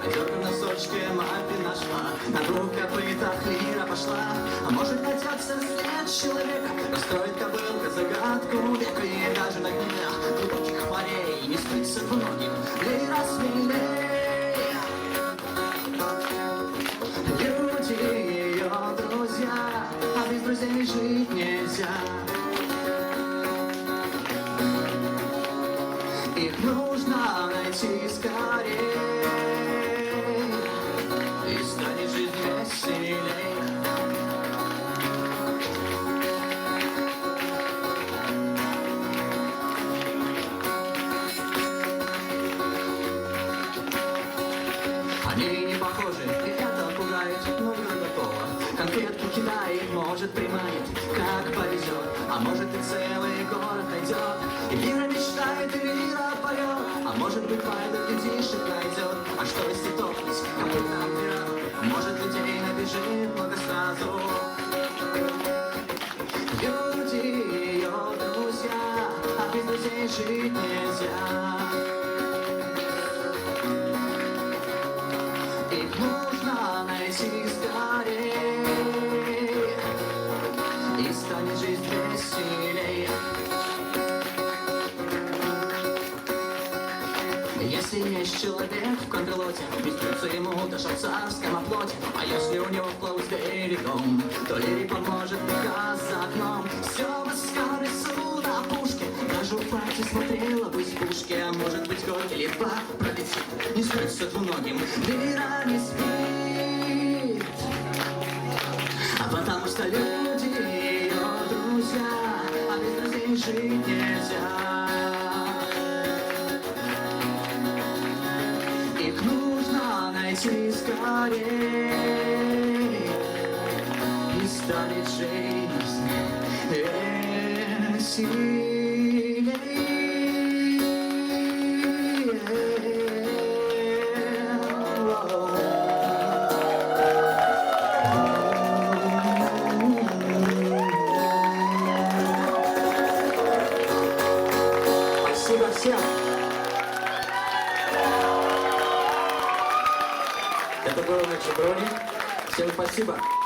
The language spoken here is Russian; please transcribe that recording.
Дерга в носочке мапе нашла, на двух копытах лира пошла. А может найдется след человека, раскроет кобылка загадку века. И даже на дне глубоких морей не скрыться двуногим лира смелей. Люди ее друзья, а без друзей жить нельзя. Их нужно найти скорее, и станет жизнь веселей. Они не похожи, и это пугает, но игра готова. Конфетку кидает, может приманит, как повезет. А может и целый город найдет. И Лира мечтает, и Лира поет. А может быть пойдет, детишек найдет. А что если топнуть копытом вверх? Может людей набежит много сразу. Люди ее друзья, а без друзей жить нельзя. Их нужно найти скорее, и станет жизнь веселей. Если есть человек в контролоте, беспрется ему даже в царском оплоте. А если у него вклад берегом, то Лире поможет рука за окном. Все войска рису на пушке, даже в парке смотрела в избушке. А может быть год или два пролетит, не скрыться двуногим Лира не спит. А потому что люди ее друзья, а без друзей жить нельзя. Их нужно найти скорее, и станет жизнь веселей. Спасибо всем. Это был Мэтч Брони. Всем спасибо.